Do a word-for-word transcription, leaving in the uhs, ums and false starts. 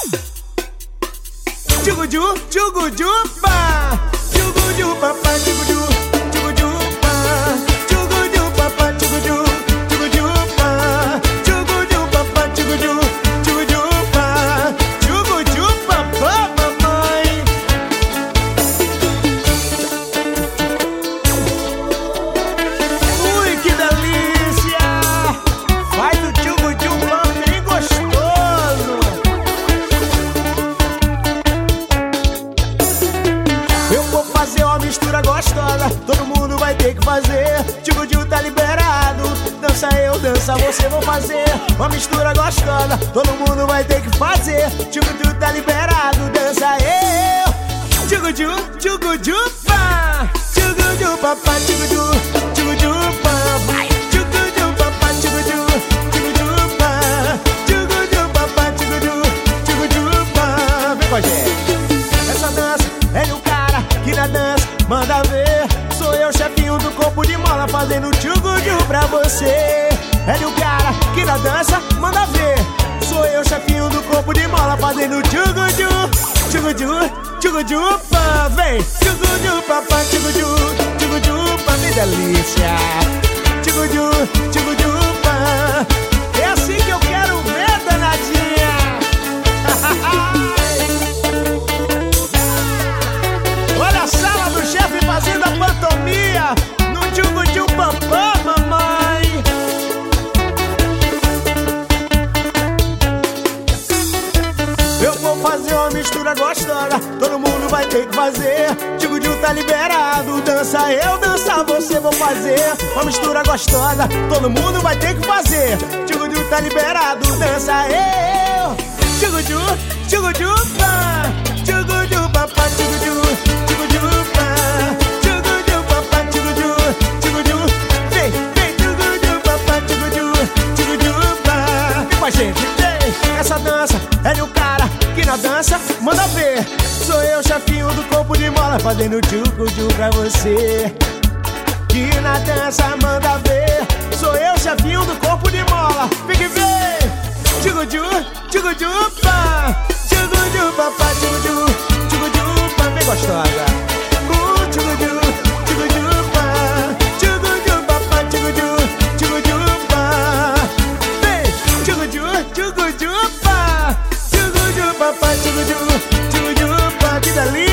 Tchuguju, tchuguju, pá. Tchuguju, papá, tchuguju, tchuguju, pá. Tchuguju, papá, tchuguju, tchuguju, pá. Tchuguju, papá, tchuguju, tchuguju, pá. Tchuguju, papá, mamãe. Ui, que delícia! Faz o tchuguju, pá, bem gostoso. Eu vou fazer uma mistura gostosa, todo mundo vai ter que fazer. Tchuguju tá liberado, dança eu, dança você, vou fazer uma mistura gostosa, todo mundo vai ter que fazer. Tchuguju tá liberado, dança eu. Tchuguju, tchuguju, pá. Tchuguju, papá, tchuguju, tchuguju, pá. Tchuguju, papá, tchuguju, tchuguju, pá. Tchuguju, papá, tchuguju, tchuguju, pá. Vem com a gente. Essa dança é um cara que na dança manda ver. Sou eu, chefinho do corpo de mola, fazendo tchuguju pra você. É o cara que na dança manda ver. Sou eu, chefinho do corpo de mola, fazendo tchuguju. Tchuguju, tchuguju, pá. Vem, tchuguju, papá, tchuguju, tchuguju, pá. Que delícia. Tchuguju, tchuguju, pá. É assim que eu quero ver, danadinha. Olha a sala do chefe fazendo a pantomia no tchuguju papá, mamãe. Eu vou fazer uma mistura gostosa, todo mundo vai ter que fazer. Tchuguju tá liberado, dança eu, dança você, vou fazer uma mistura gostosa, todo mundo vai ter que fazer. Tchuguju tá liberado, dança eu. Tchuguju, tchuguju, pá. Tchuguju, papá, tchuguju, tchuguju, pá. Tchuguju, papá, tchuguju, tchuguju. Vem, vem, tchuguju, papá, tchuguju, tchuguju, pá. Vem com a gente, vem. Essa dança é de um cara que na dança manda ver. Sou eu, chefinho do corpo de mola, fazendo tchuguju pra você. Que na dança manda ver. Sou eu, chefinho do corpo de mola. Fique bem. Tchuguju, tchuguju, pá. Tchuguju, papá, tchuguju, tchuguju, pá. Bem gostosa. Uh, tchuguju, tchuguju, pá. Tchuguju, papá, tchuguju, tchuguju, pá. Vem, tchuguju, tchuguju, pá. Tchuguju, papá, tchuguju, tchuguju, pá. Que delícia.